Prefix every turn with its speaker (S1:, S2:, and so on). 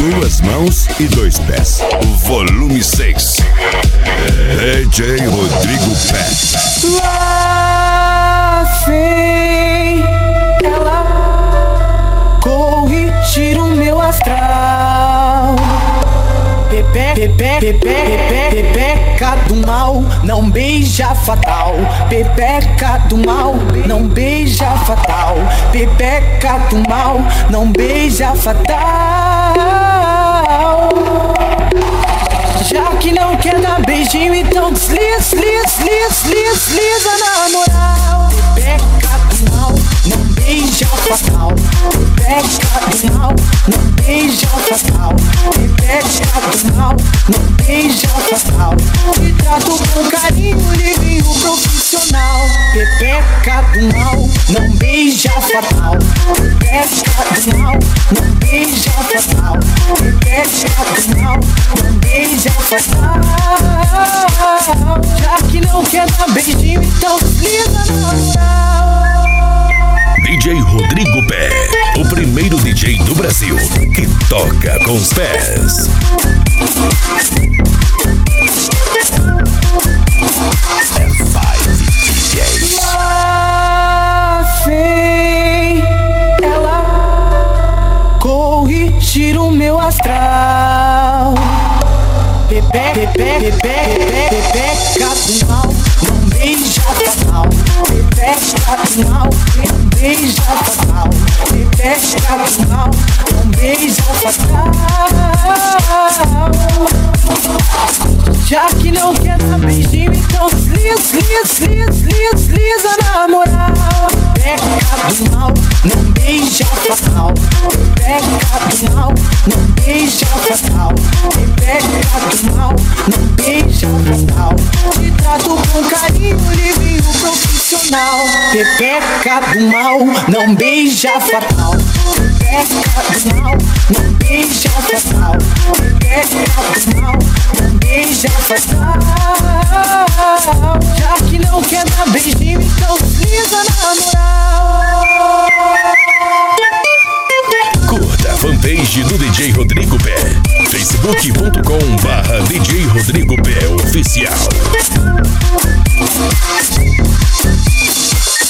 S1: duas mãos e dois pés. Volume 6. DJ Rodrigo Pé.
S2: Lá vem ela corrigir o meu astral. Pepeca do mal, não beija fatal. Pepeca do mal, não beija fatal. Pepeca do mal, não beija fatal. Já que não quer dar beijinho, então desliza na moral. Pepeca do mal, não beija fatal. Pepeca do mal, não beija fatal. Pepeca do mal, não beija fatal. Te trato com carinho, livinho profissional. Pepeca do mal, não beija fatal. Pepeca do mal, não beija fatal. Pepeca do mal, não beija fatal. Já que não quer dar beijinho, então desliza na moral.
S1: DJ Rodrigo Pé, o primeiro DJ do Brasil que toca com os pés. F5 DJs.
S2: Lá vem ela corrigir o meu astral. Pepeca do mal, não beija fatal. Pepeca do mal, não beija fatal. Pepeca do mal, não beija fatal. Já que não quer dar beijinho, então desliza na moral. Pepeca do mal, não beija fatal. Pepeca do mal, não beija fatal. Pepeca do mal, não beija fatal. Te trato com carinho, livinho profissional. Pepeca do mal, não beija fatal. Pepeca do mal, não beija fatal. Pepeca do mal, não beija fatal. Já que não quer dar beijinho, então desliza na moral.
S1: Curta a fanpage do DJ Rodrigo Pé. Facebook.com/DJ Rodrigo Pé Oficial.